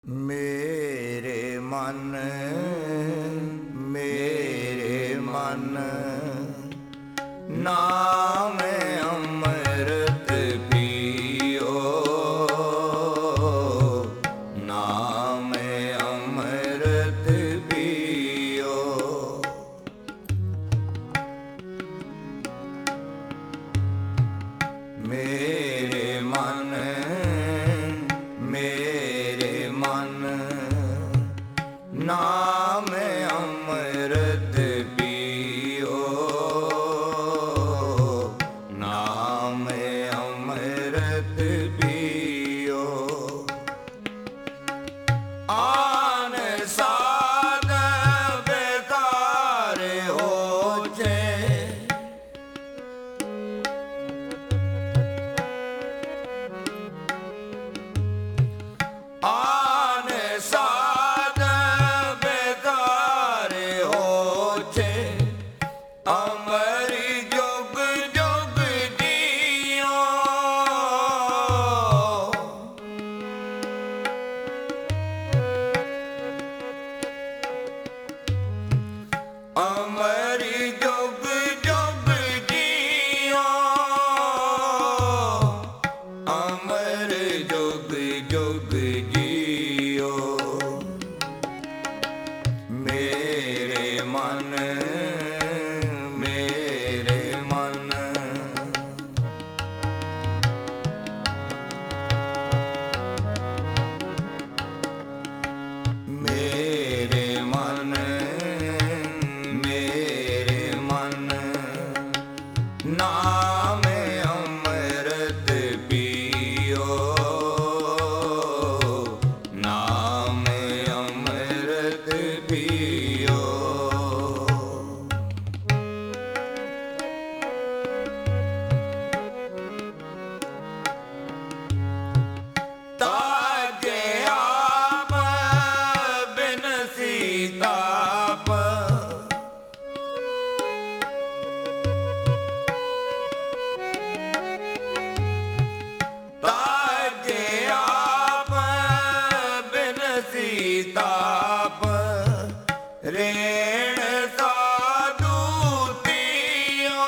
मेरे मन नाम अमृत पियो, नाम अमृत पियो। मेरे मन नाम अमृत पियो, नाम अमृत पियो। आन साध बेकार होचे, आन साध बेकार होचे। अमरी जुग जुग जियो, अमरी जुग जुग जियो, अमर जुग जुग जियो। मेरे मन मेरे मन नाम अमृत पियो, नाम अमृत पियो। ताके आप बिन सीताप, ताके आप बिन सीताप। रेण साधु तियो,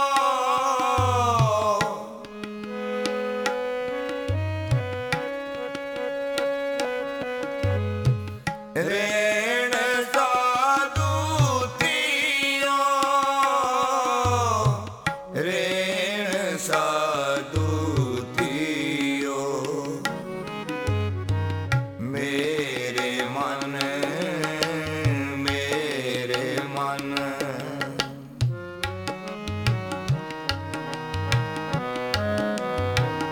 रेण साधु तियो, रेण साधु तियो। मेरे मन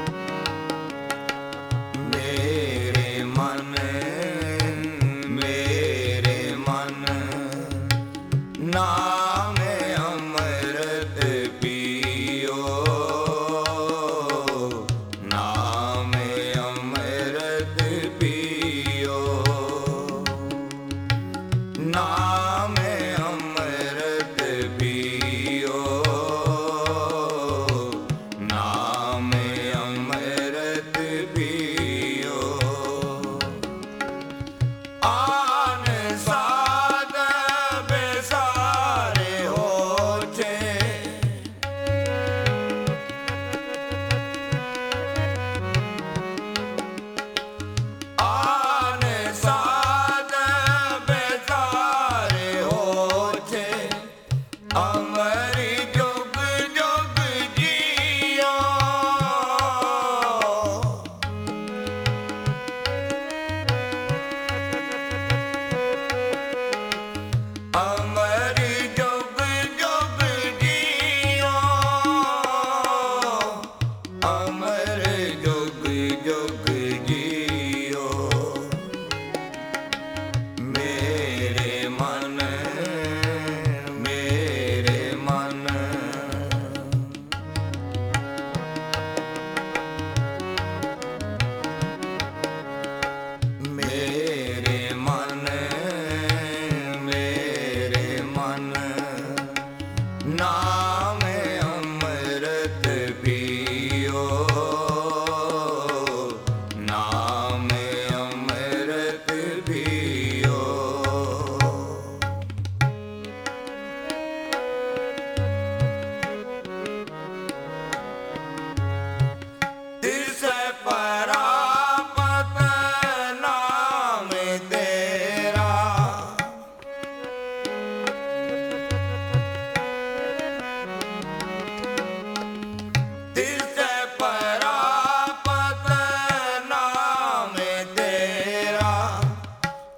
मेरे मन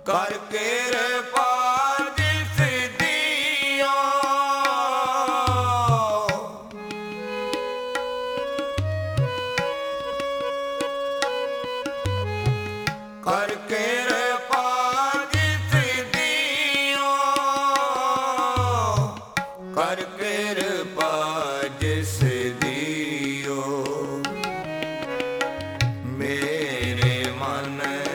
ਕਰ ਕਿਰਪਾ ਜਿਸ ਦੀਓ ਕਰ ਕਿਰਪਾ ਜਿਸ ਦੀਓ ਕਰ ਕਿਰਪਾ ਜਿਸ ਦੀਓ ਮੇਰੇ ਮਨ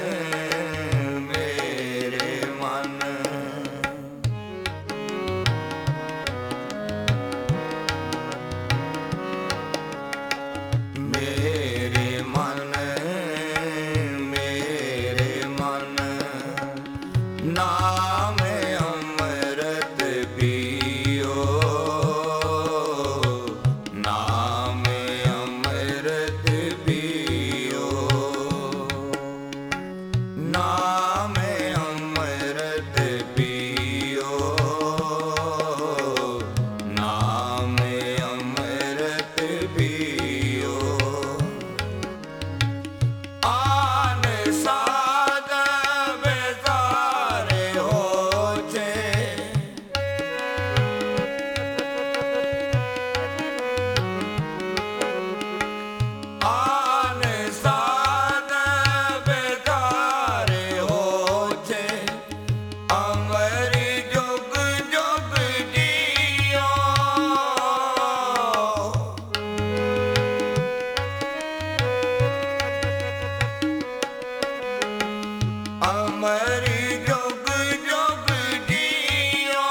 ਨਾਮ ਅੰਮ੍ਰਿਤ ਪੀਓ ਨਾਮ ਅੰਮ੍ਰਿਤ ਪੀਓ ਨਾਮ ਅੰਮ੍ਰਿਤ ਪੀਓ ਨਾਮ ਅੰਮ੍ਰਿਤ ਪੀਓ ਆਨ ਸਾਧ ਅਮਰਿ ਜੁਗ ਜੁਗ ਜੀਓ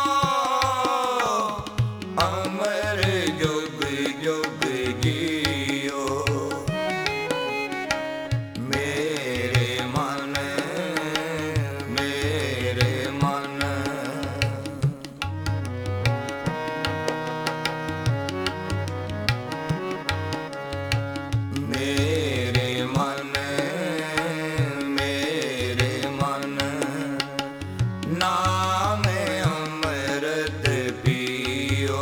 ਅਮਰ ਜੁਗ ਜੁਗ ਜੀਓ ਮੇਰੇ ਮਨ ਮੇਰੇ ਮਨ ਮੇਰੇ ਮਨ ਨਾਮ ਅੰਮ੍ਰਿਤ ਪੀਓ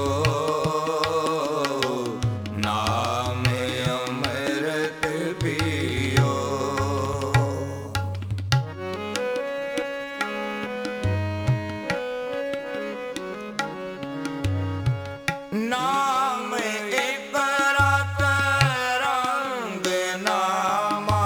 ਨਾਮ ਅੰਮ੍ਰਿਤ ਪੀਓ ਨਾਮ ਇੱਕ ਰਤ ਰੰਗ ਨਾਮਾ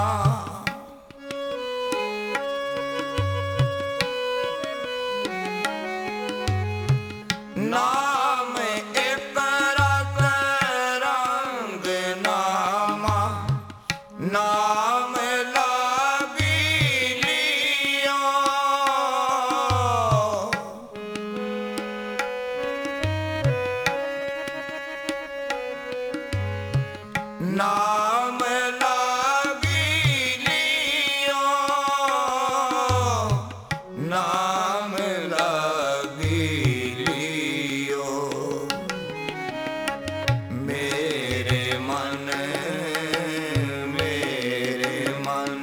ਨਾਮ ਇੱਕ ਰਤ ਰੰਗ ਨਾਮਾ ਨਾਮ ਲਾਗੀ ਲਿਓ ਨਾਮ ਲਾਗੀ ਲਿਓ ਨਾਮ ਲਾਗੀ ਮੇਰੇ ਮਨ ਮੇਰੇ ਮਨ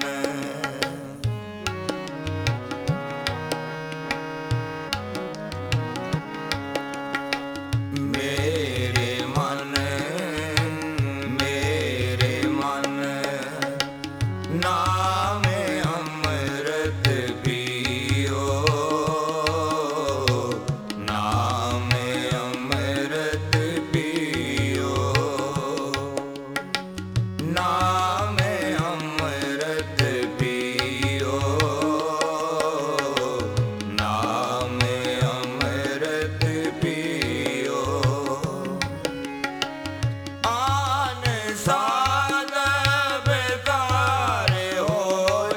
ਮੇਰੇ ਮਨ ਮੇਰੇ ਮਨ ਨਾਮ ਅੰਮ੍ਰਿਤ ਪੀਓ ਨਾਮ ਅੰਮ੍ਰਿਤ ਪੀਓ ਨਾਮ ਅੰਮ੍ਰਿਤ ਪੀਓ ਨਾਮ ਅੰਮ੍ਰਿਤ ਪੀਓ ਆਨ ਸਾਧ ਬਿਕਾਰ ਹੋ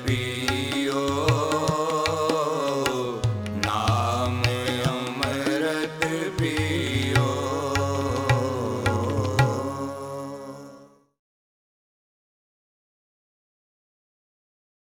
पीयो।